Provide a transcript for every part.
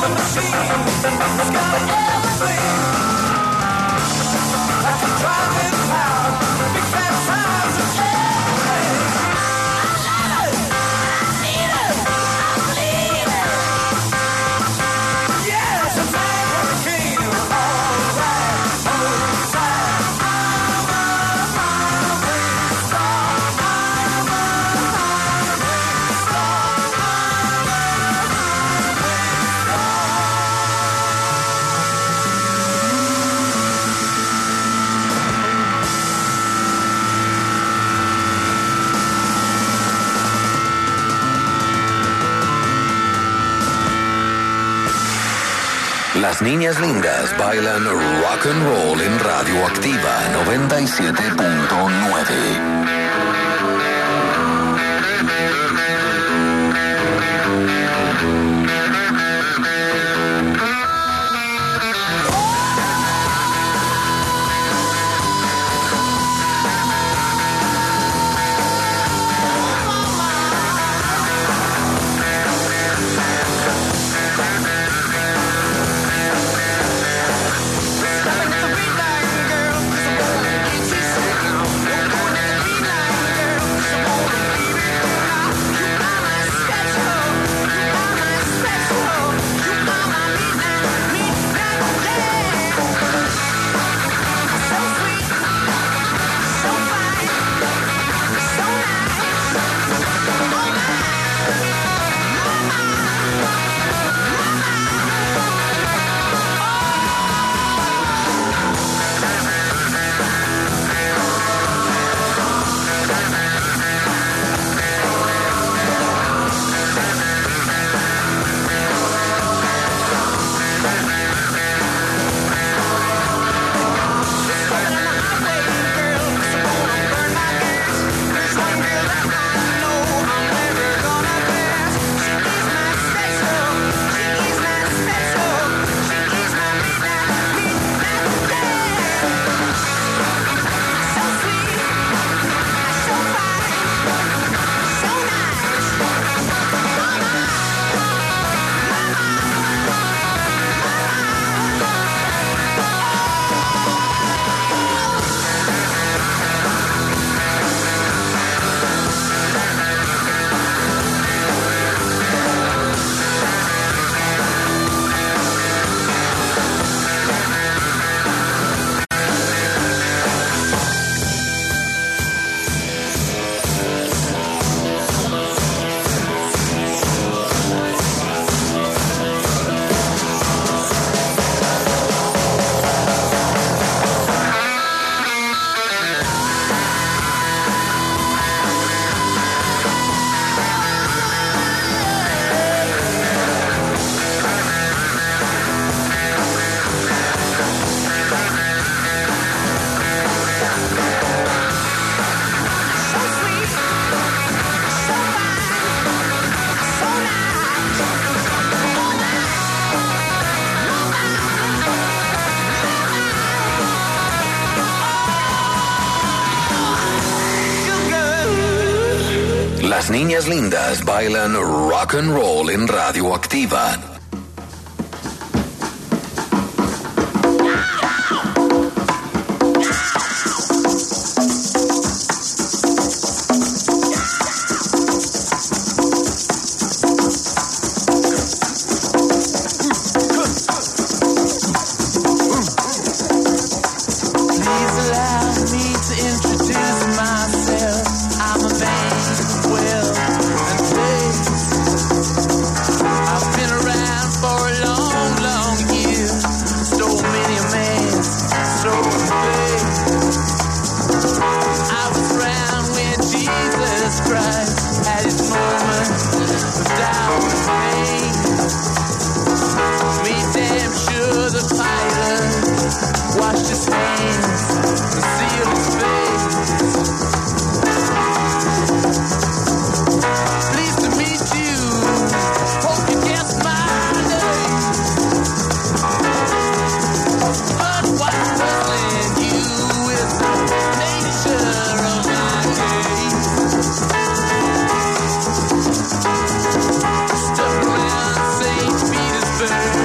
Las niñas lindas bailan rock and roll en Radioactiva 97.9. Las niñas lindas bailan rock and roll en Radioactiva. Stuck around St. Petersburg.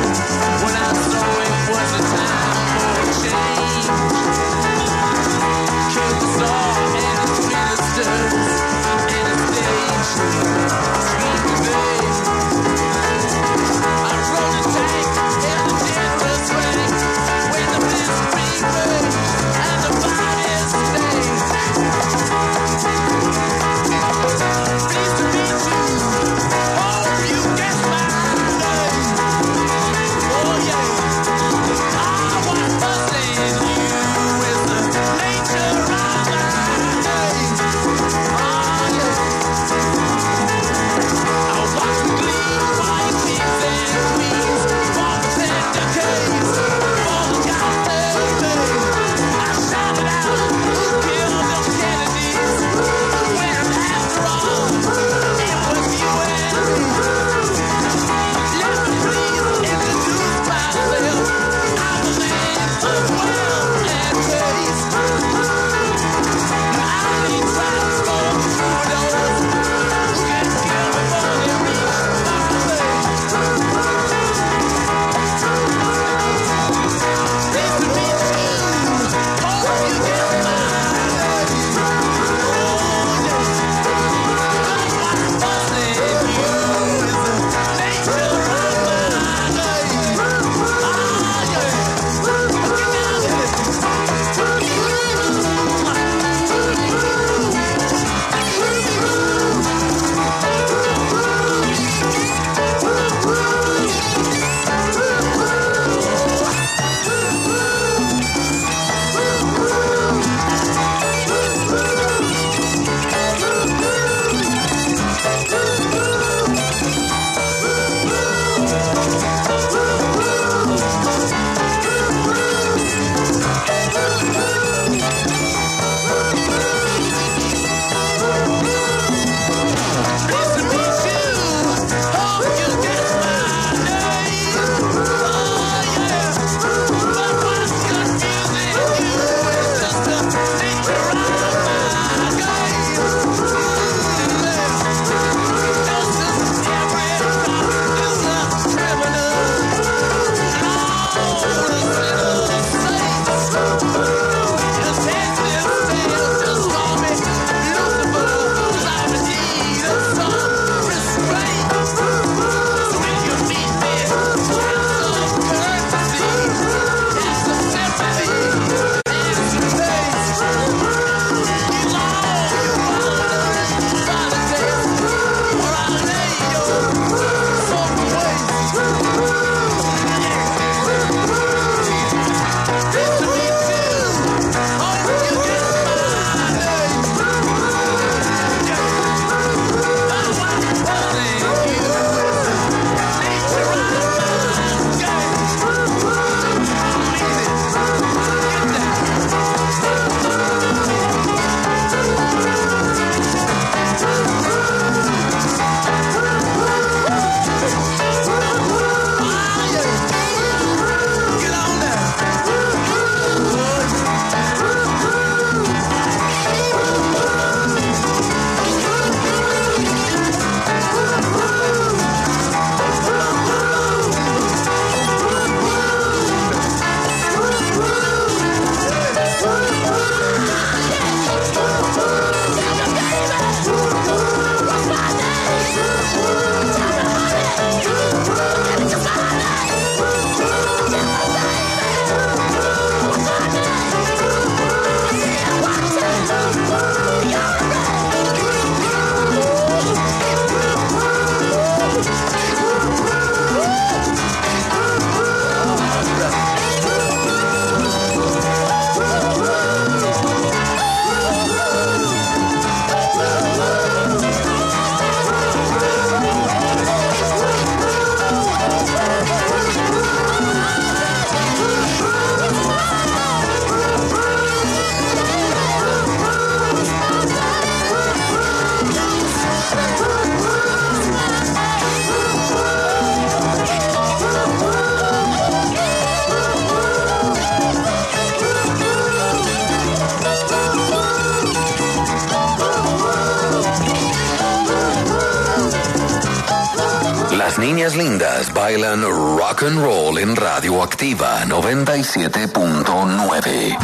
Las niñas lindas bailan rock and roll en Radioactiva 97.9.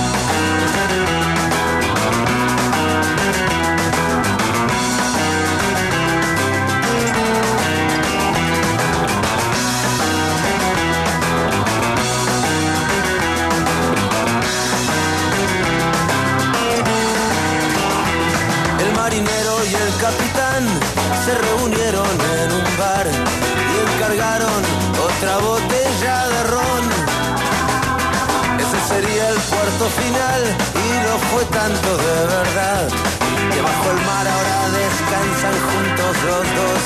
Se reunieron en un bar y encargaron otra botella de ron. Ese sería el puerto final y lo fue tanto de verdad que bajo el mar ahora descansan juntos los dos.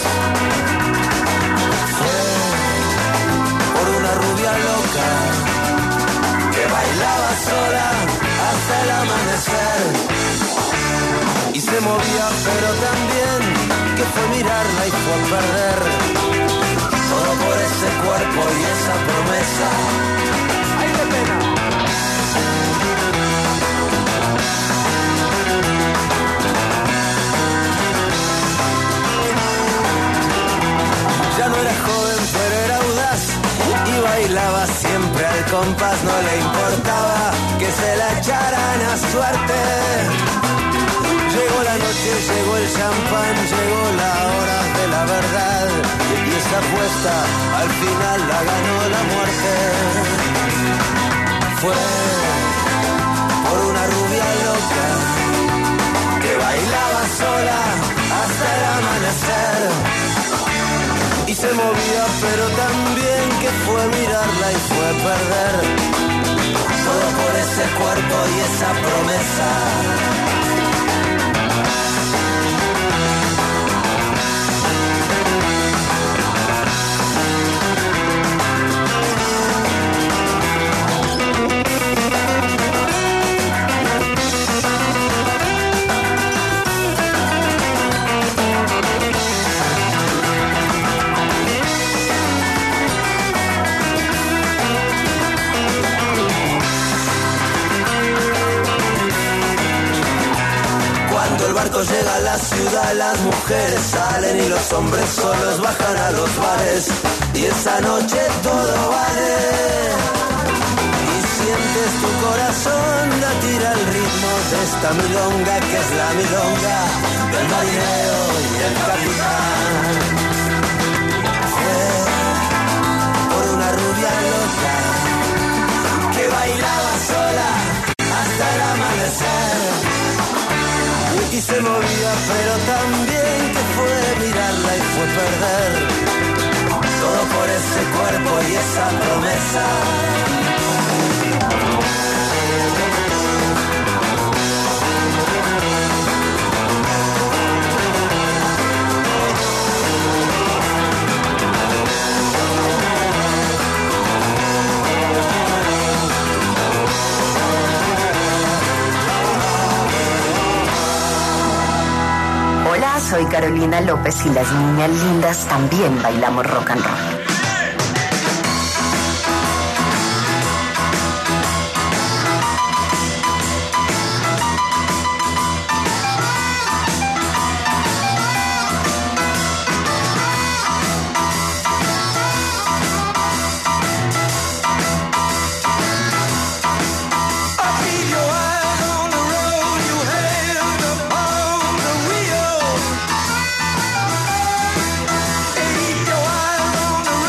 Fue por una rubia loca que bailaba sola hasta el amanecer. Y se movía pero también que fue mirarla y fue a perder todo por ese cuerpo y esa promesa. ¡Ay, qué pena! Ya no era joven pero era audaz y bailaba siempre al compás. No le importaba que se la echaran a suerte. Llegó la noche, llegó el champán, llegó la hora de la verdad. Y esa apuesta al final la ganó la muerte. Fue por una rubia loca que bailaba sola hasta el amanecer. Y se movía pero también que fue mirarla y fue a perder todo por ese cuerpo y esa promesa. El barco llega a la ciudad, las mujeres salen y los hombres solos bajan a los bares. Y esa noche todo vale. Y sientes tu corazón latir al ritmo de esta milonga que es la milonga del marinero y el capitán. Fue por una rubia loca que bailaba sola hasta el amanecer. Y se movía pero también que fue mirarla y fue perder todo por ese cuerpo y esa promesa. Hola, soy Carolina López y las niñas lindas también bailamos rock and roll. On the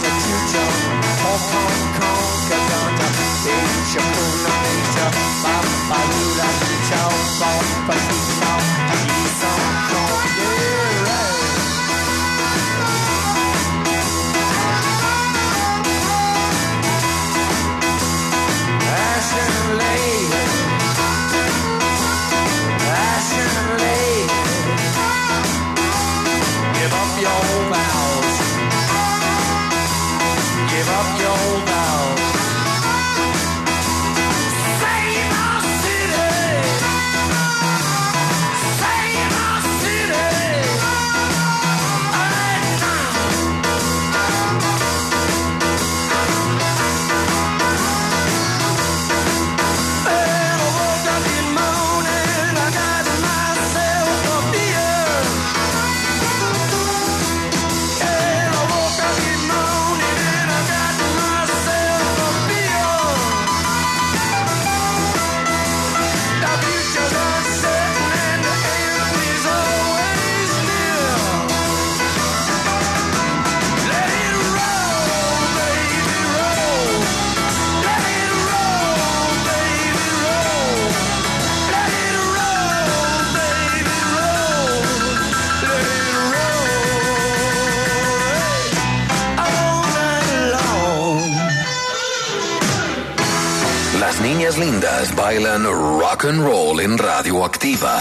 Las niñas lindas bailan rock and roll en Radioactiva.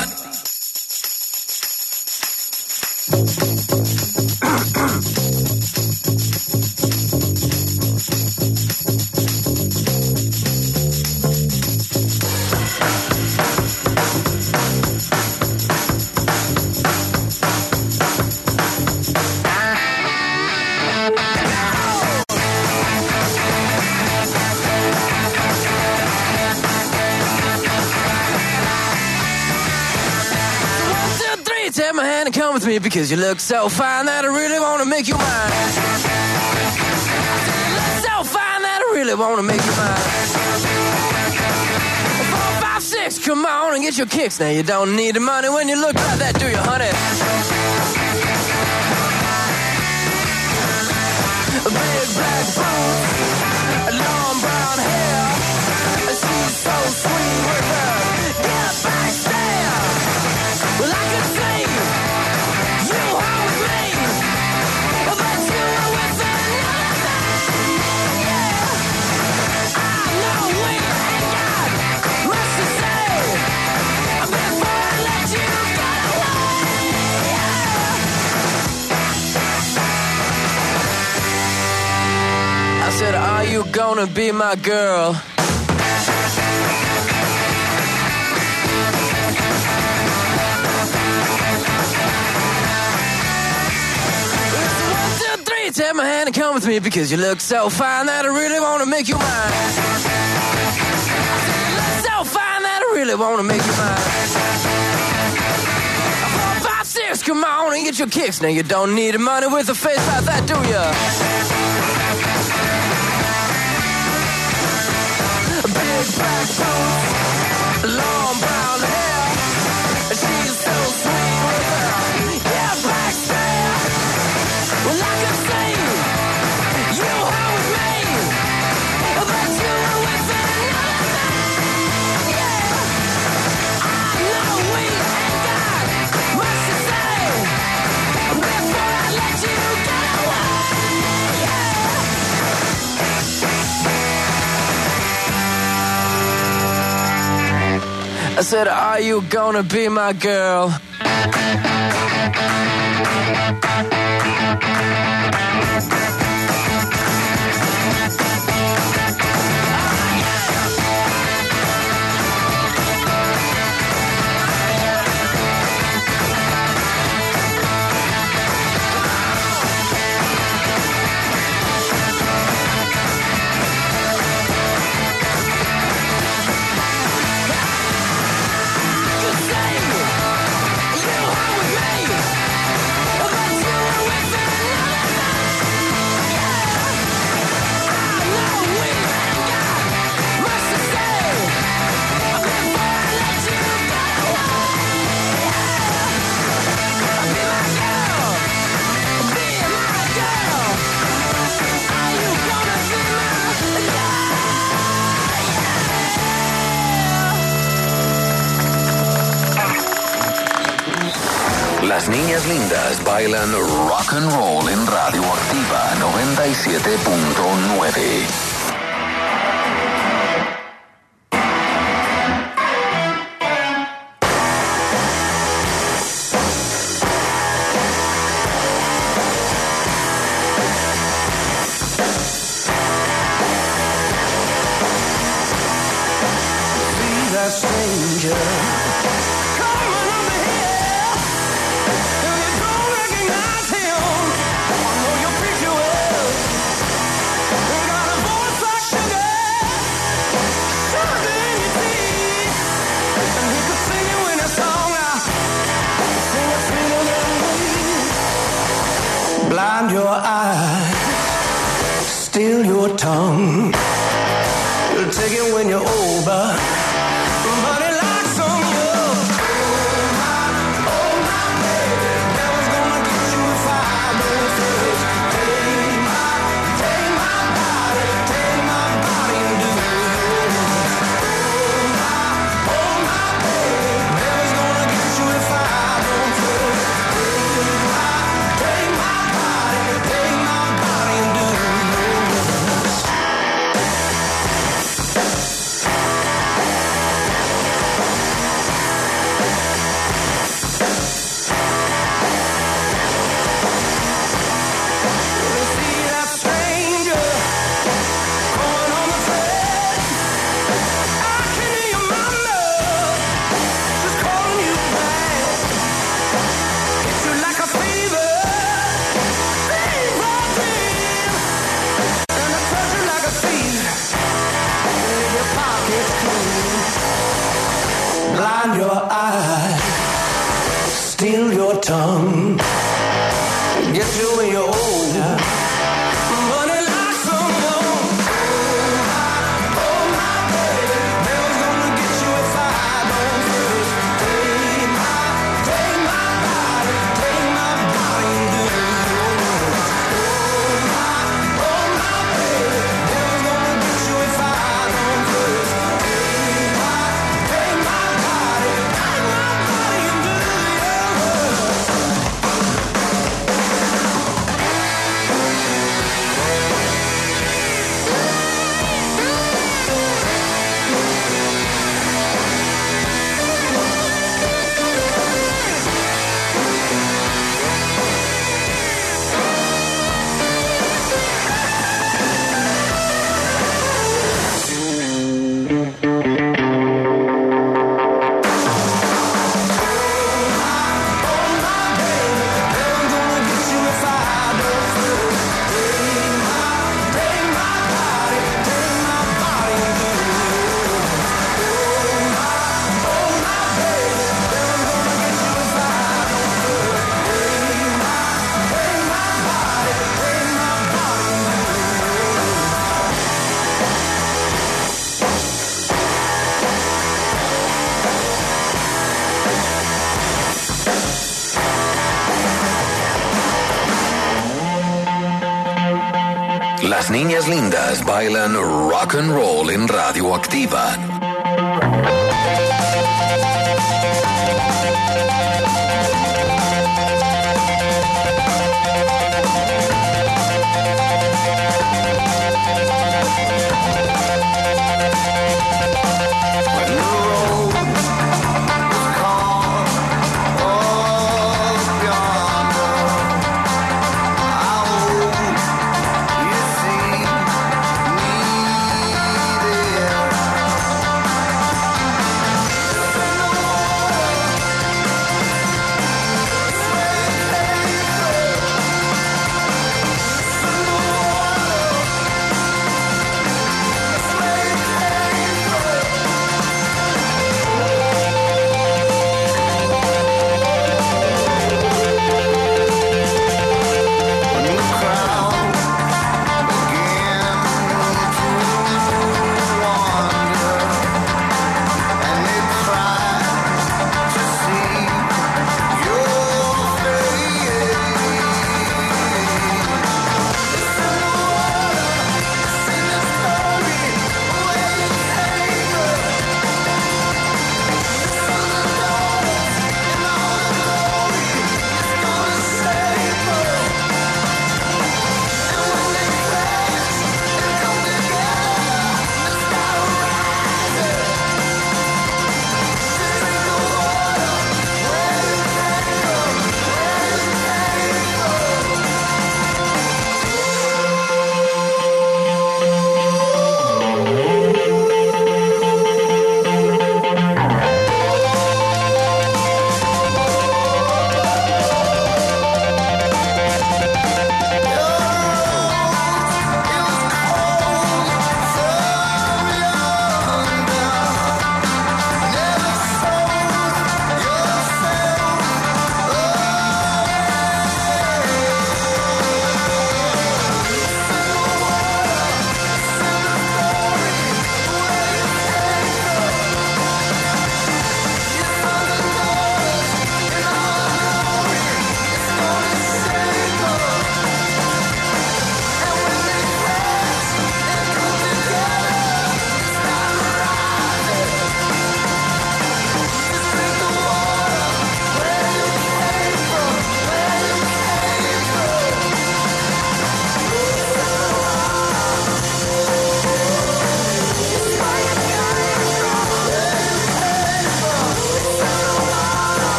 With me because you look so fine that I really want to make you mine. You look so fine that I really want to make you mine. 4, 5, 6, come on and get your kicks. Now you don't need the money when you look like that, do you, honey? Big black boots, long brown hair. She's so sweet with her get back stare. Well, I could see you home with me, but you were with another man, yeah. I know we ain't got much to say before I let you get away, yeah. I said, are you gonna be my girl? Take my hand and come with me because you look so fine that I really want to make you mine. You look so fine that I really want to make you mine. 4, 5, 6, come on and get your kicks. Now you don't need the money with a face like that, do ya? Big black boots, long brown hair. She's so sweet with her, yeah, black stare. Well, I could see you home with me, but you were with another man, yeah. I know we ain't got much to say before I let you get away, yeah. I said, are you gonna be my girl? niñas lindas bailan rock and roll en Radioactiva 97.9. Stranger coming over here, and you don't recognize him. I know your picture well. You got a voice like sugar, sugar in your teeth, and he could sing you in a song. Now sing it sweeter than me. Blind your eyes, steal your tongue. You'll take it when you're older. Blind your eyes, steal your tongue, get you when you're older. Money like someone. Oh my baby, never's gonna get you if I don't first take my body and do yours. Oh my baby, never's gonna get you if I don't first take my body and do Las niñas lindas bailan rock and roll en Radioactiva.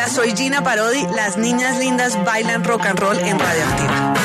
Hola, soy Gina Parodi. Las niñas lindas bailan rock and roll en Radioactiva.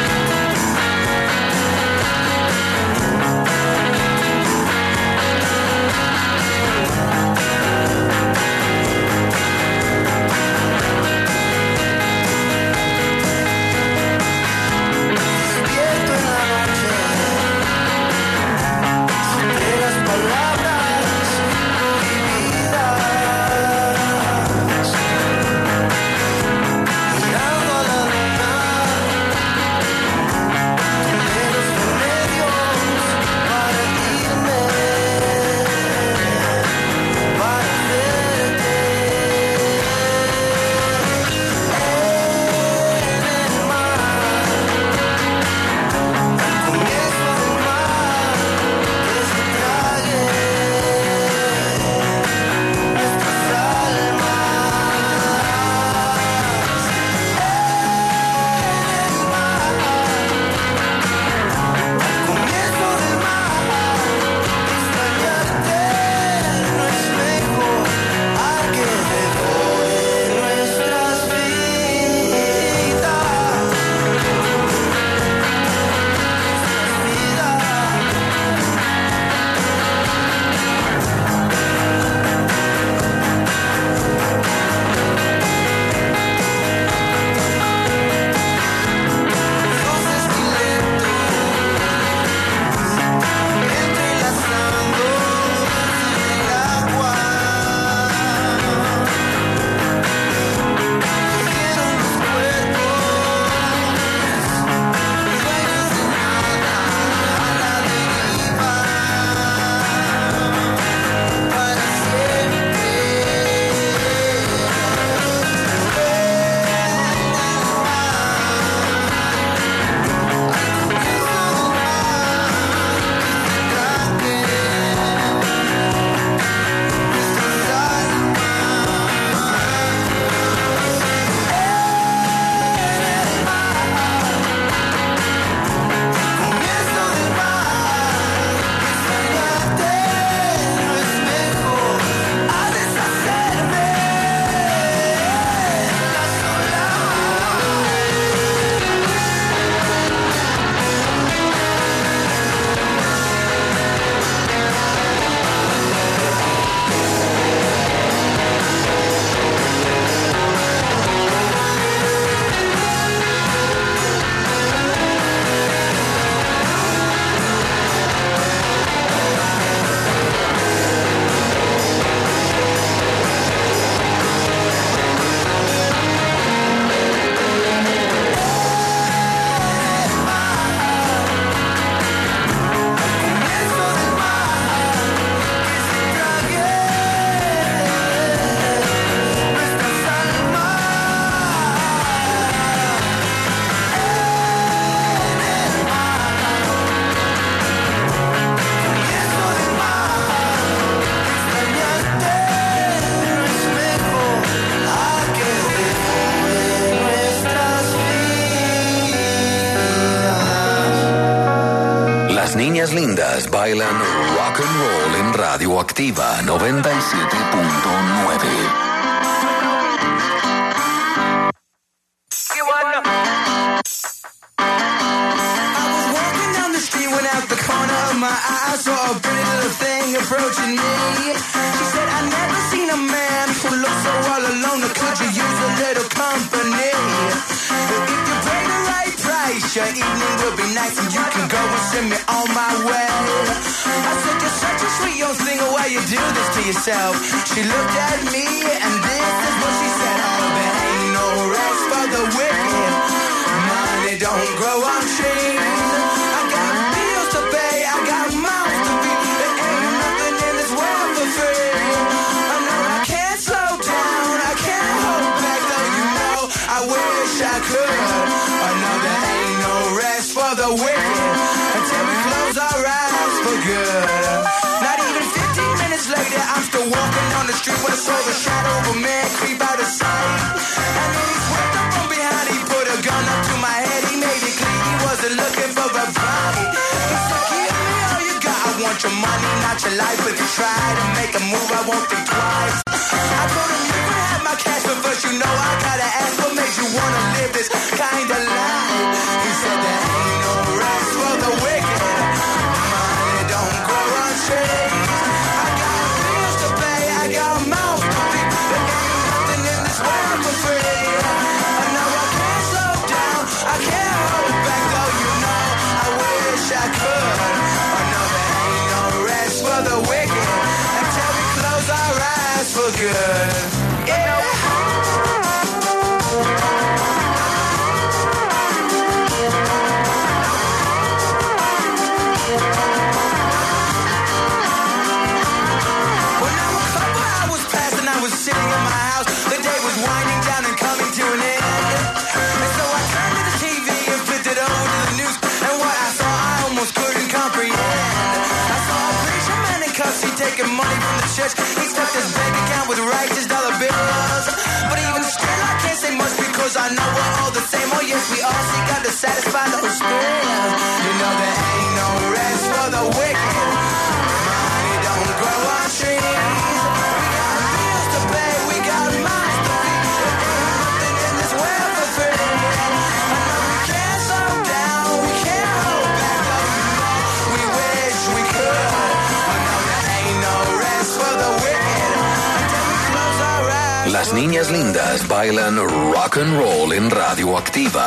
Las niñas lindas bailan rock and roll en Radioactiva 97.9. Approaching me, she said, I never seen a man who looks so all alone. Could you use a little company? If you pay the right price, your evening will be nice, and you can go and send me on my way. I said, you're such a sweet young thing, why you do this to yourself? She looked at me, and this is what she said: oh, there ain't no rest for the wicked. Money don't grow on trees. I got bills to pay, I got mouths to feed. I wish I could. I know there ain't no rest for the wicked until we close our eyes for good. Not even 15 minutes later, I'm still walking on the street when I saw the shadow of a man creep out of sight. And then he swept up from behind, he put a gun up to my head. He made it clear he wasn't looking for a fight. He said, give me all you got. I want your money, not your life. If you try to make a move, I won't think twice. I told him you can have my cash, but first you know for good. Yeah. Well, now a couple hours passed and I was sitting in my house. The day was winding down and coming to an end. And so I turned to the TV and flipped it over to the news. And what I saw, I almost couldn't comprehend. I saw a preacher man in cuffs, he taking money from the church. He stuffed his bank account with righteous dollar bills. But even still, I can't say much because I know we're all the same. Oh yes, we all seek God to satisfy those spills. You know there ain't no rest for the wicked. Money don't grow on trees. We got bills to pay, we got minds to feed. There ain't nothing in this world for free. I know we can't slow down, we can't hold back. We wish we could. I know there ain't no rest for the wicked until we close our eyes. Las niñas lindas bailan rock and roll en Radioactiva.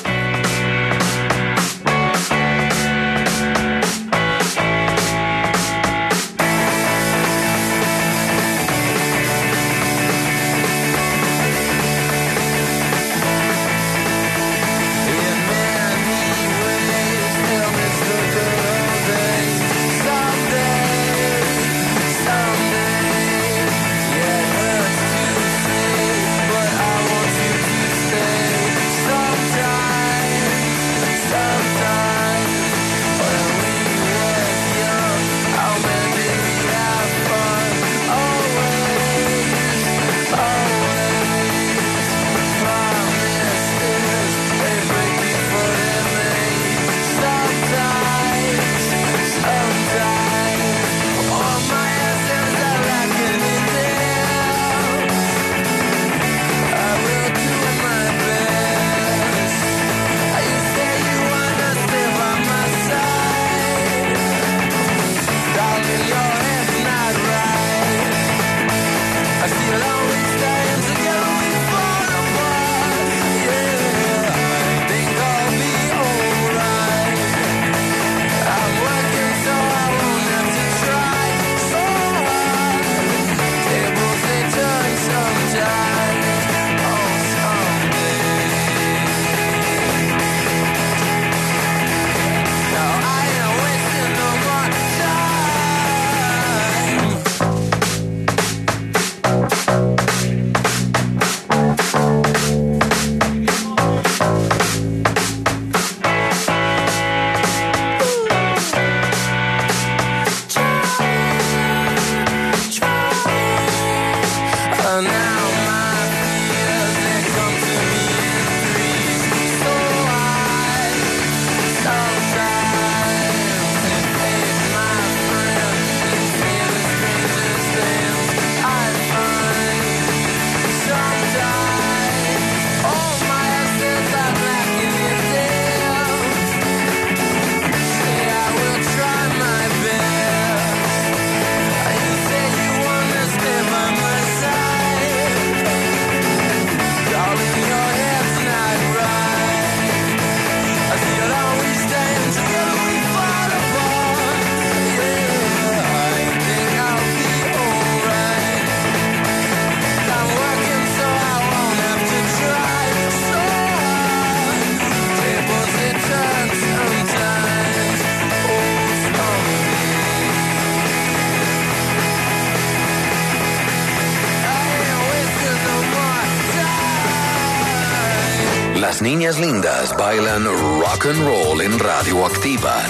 Las niñas lindas bailan rock and roll en Radioactiva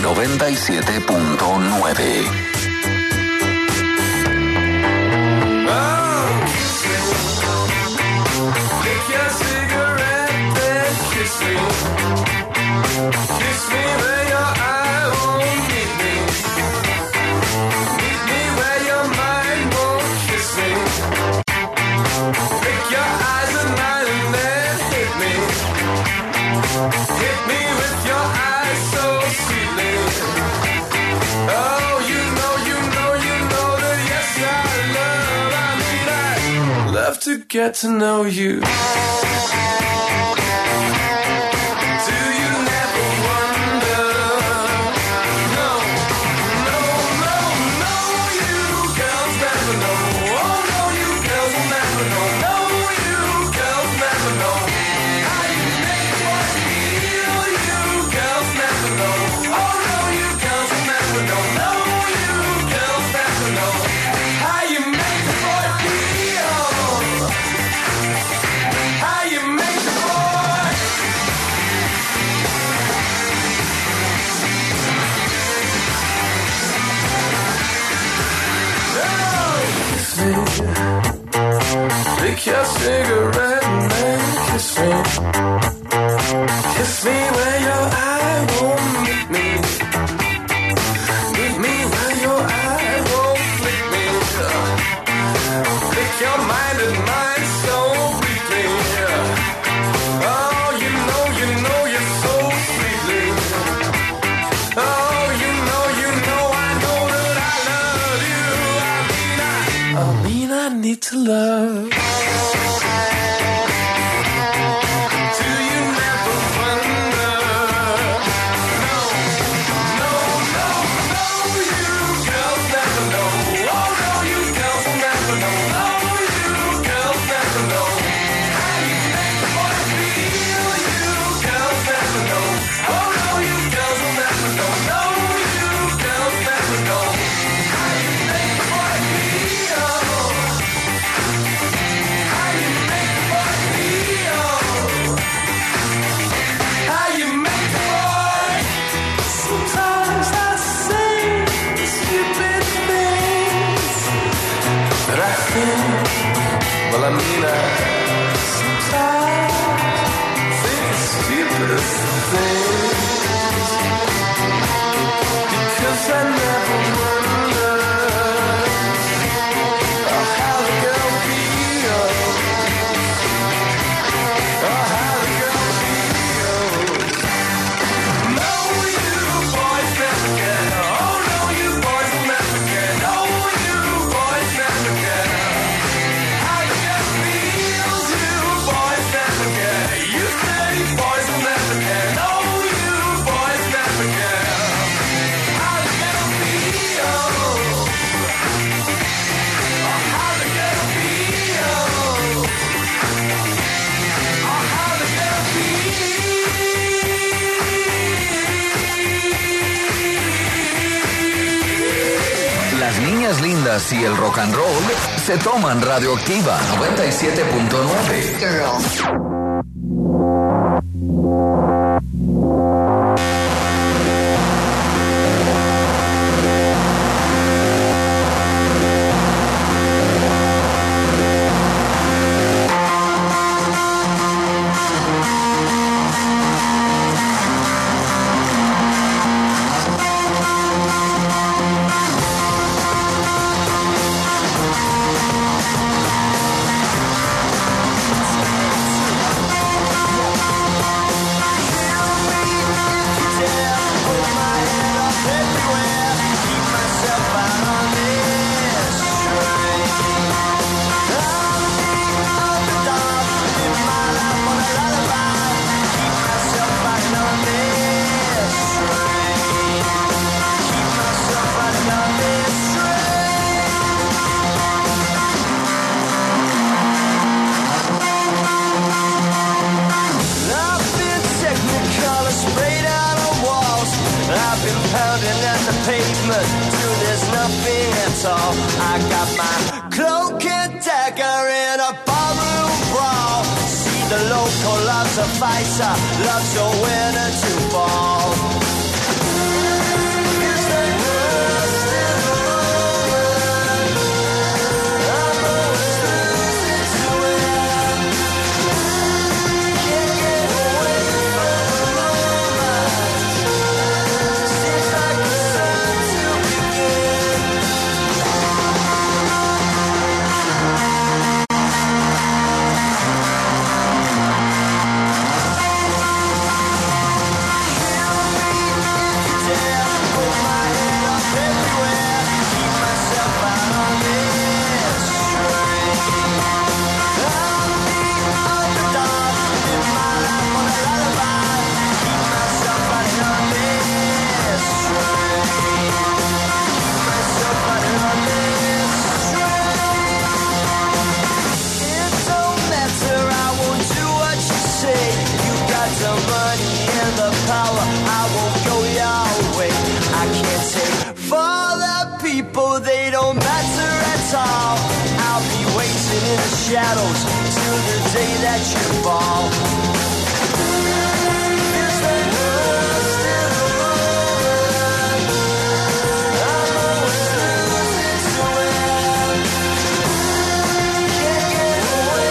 97.9. To get to know you. Lick your cigarette and then kiss me. Kiss me where your eye won't meet me. Meet me where your eye won't meet me. Lick your mind and mine so briefly. Oh, you know you're so sweetly. Oh, you know, I know that I love you. I mean I need to love. Do you never wonder? No, you girls never know. Oh, no, you girls will never know. No, you girls never know. How you make a boy feel. You girls never know. Oh, no, you girls will never know. No, you girls never know. How you make a boy feel. How you make a boy feel. How you make a boy. Sometimes I say stupid things that I think. Well, I mean, I sometimes think stupid things because I never wonder how the girl feels, how the girl feels. No, you boys never get. Oh, no, you boys will never get. No, you boys never get. How the girl feels, you boys never get. You say boys will never get. No, you boys never get. How the girl feels. How the girl feels. How the girl Las niñas lindas y el rock and roll se toman Radioactiva 97.9. Girl. I got my cloak and dagger in a ballroom brawl. See the local loves a fighter, loves a winner to fall. Is the world still rolling? I'm always losing to it. Can't get away from the moment. Seems like the sun to begin. The money and the power, I won't go your way. I can't take for the people, they don't matter at all. I'll be waiting in the shadows till the day that you fall. Is the world still rolling? I'm always losing to it. Can't get away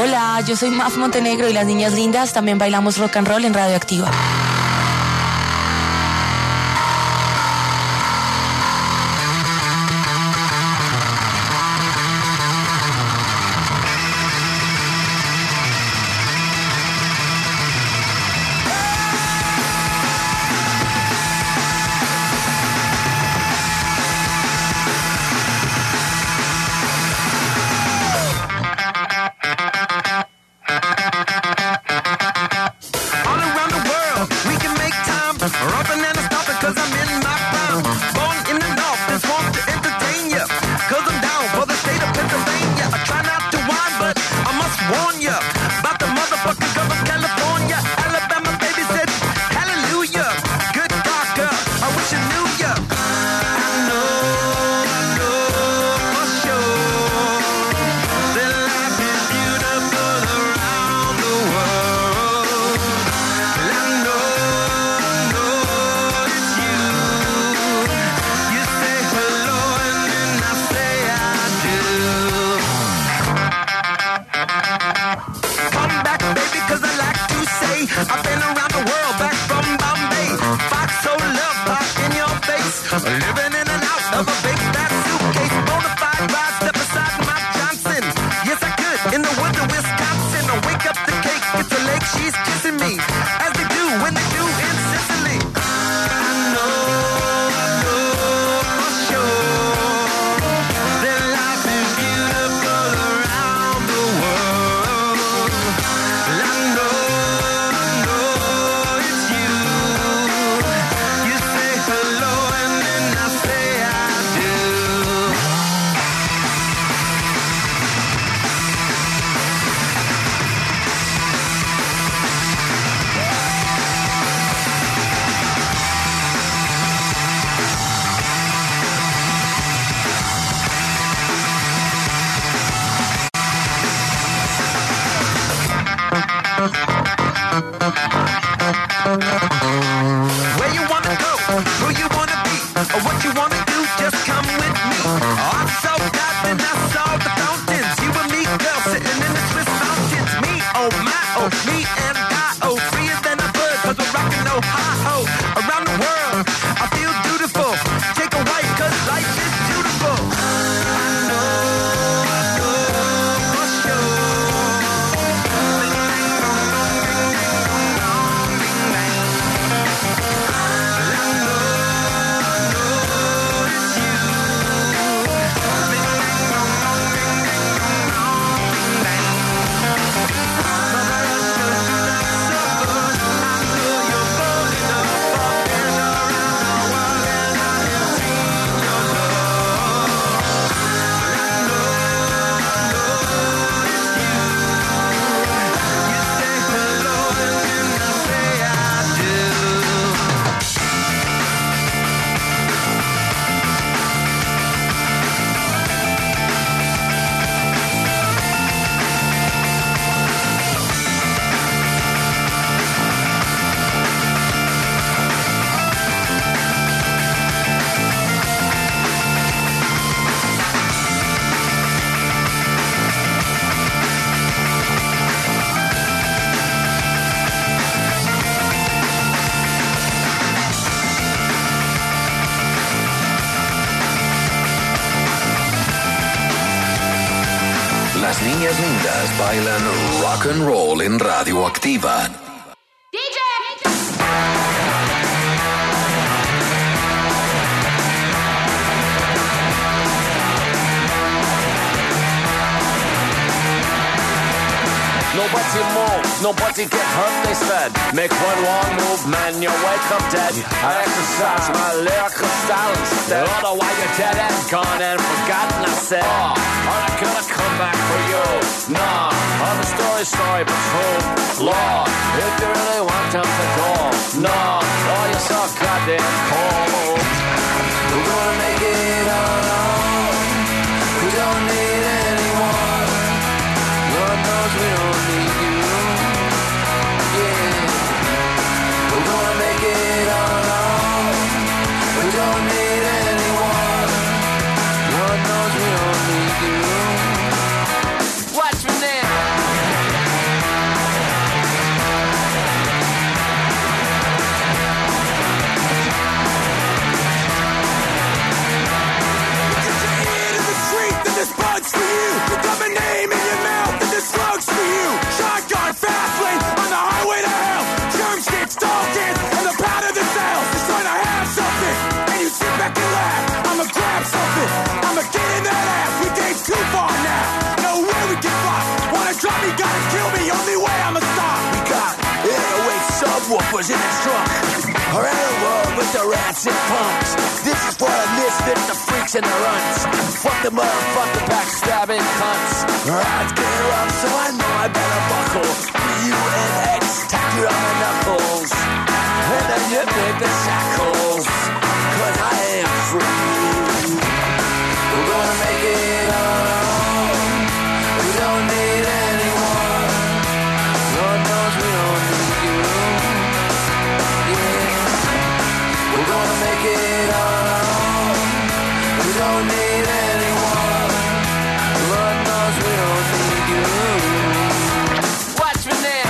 Hola, yo soy Maf Montenegro y las niñas lindas también bailamos rock and roll en Radioactiva. Where you wanna go, who you wanna be, or what you wanna do, just come with me. I'm so glad and I saw the fountains. You and me, girl, sitting in the Swiss mountains. Me, oh my, oh, me and I, oh, freer than a bird, cause we're rockin' Ohio. Around the world, I feel beautiful. Take a wife, cause life is beautiful. I know for sure. Las niñas lindas bailan rock and roll en Radioactiva. Nobody move, nobody get hurt, they said. Make one wrong move, man, you wake up dead. I exercise my lyrical style instead. Otherwise you're dead and gone and forgotten, I said. Oh, I'm not gonna come back for you. Nah, I'm a story, but true. Lord, if you really want them to go. No, oh, you're so goddamn cold. We're gonna make it our own. We don't need anyone. Lord knows we don't need you. Yeah. We're gonna make it our own. We don't need anyone. Lord knows we don't need you. Watch me now. troopers in his truck. Around the world with the rats and punks. This is for the misfits, the freaks and the runts. Fuck the motherfucking backstabbing cunts. Odds get rough, so I know I better buckle. UNX, tattooed on my knuckles. And then you make the shackles. Cause I am free. We're gonna make it on our own. We don't need anyone. Lord knows we don't need you. Yeah. We're gonna make it on our own. We don't need anyone. Lord knows we don't need you. Watch me now.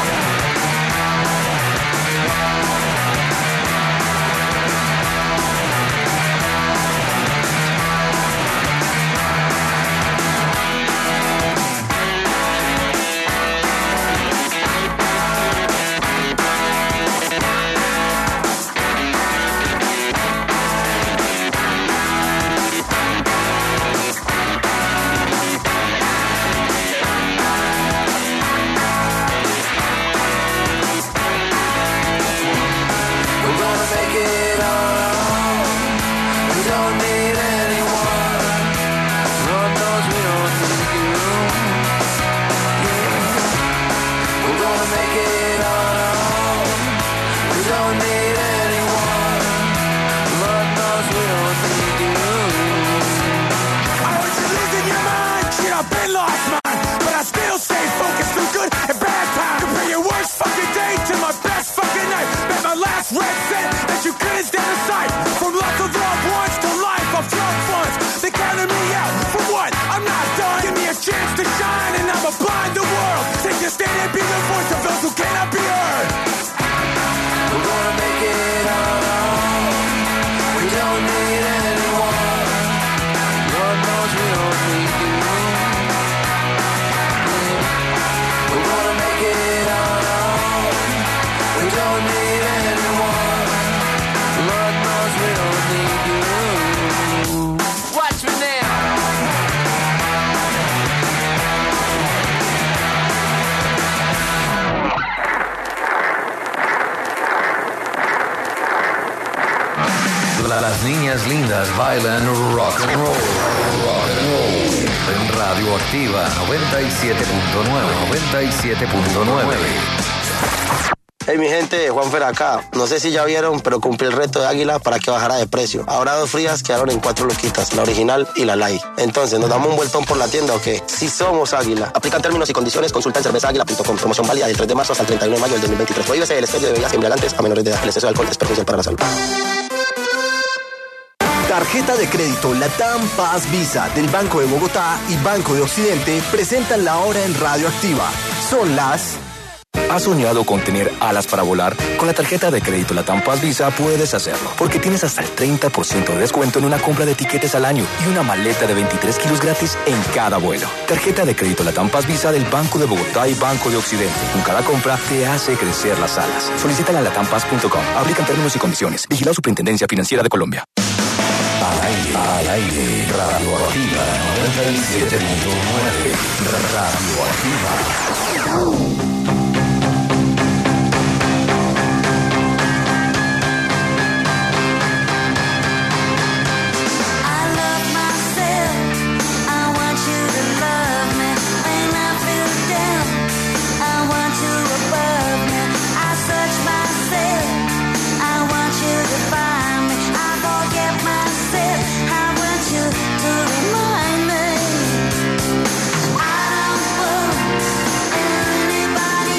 Red set that you couldn't stand aside. From lots of loved ones to life of drug funds. They counted me out for what? I'm not done. Give me a chance to shine and I'ma blind the world. Take a stand and be the voice of those who cannot be heard. We're gonna make it on our own. We don't need anyone. Lord knows we don't need you. We're gonna make it on our own. We don't need anyone. Lord knows we don't need you. Watch me now. Las niñas lindas bailan rock and roll. Rock and roll. En Radioactiva 97.9. Hey mi gente, Juanfer acá. No sé si ya vieron, pero cumplí el reto de Águila para que bajara de precio. Ahora 2 frías quedaron en 4 luquitas, la original y la light. Entonces, ¿nos damos un vueltón por la tienda o qué? Si somos Águila. Aplican términos y condiciones, consulta en cervezaaguila.com. Promoción válida del 3 de marzo hasta el 31 de mayo del 2023. Prohíbese el expendio de bebidas embriagantes a menores de edad. El exceso de alcohol es perjudicial para la salud. Tarjeta de crédito Latam Paz Visa del Banco de Bogotá y Banco de Occidente presentan la hora en Radioactiva. Son las... ¿Has soñado con tener alas para volar? Con la tarjeta de crédito Latam Paz Visa puedes hacerlo, porque tienes hasta el 30% de descuento en una compra de tiquetes al año y una maleta de 23 kilos gratis en cada vuelo. Tarjeta de crédito Latam Paz Visa del Banco de Bogotá y Banco de Occidente. Con cada compra te hace crecer las alas. Solicítala en latampaz.com. Aplican términos y condiciones. Vigilado Superintendencia Financiera de Colombia. Al aire, Radioactiva 97.9. Radioactiva. Anybody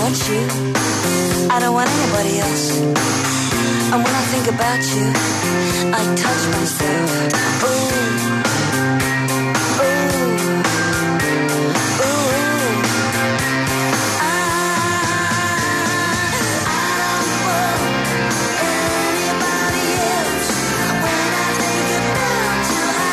want you. I don't want anybody else. And when I think about you, I touch myself. Ooh.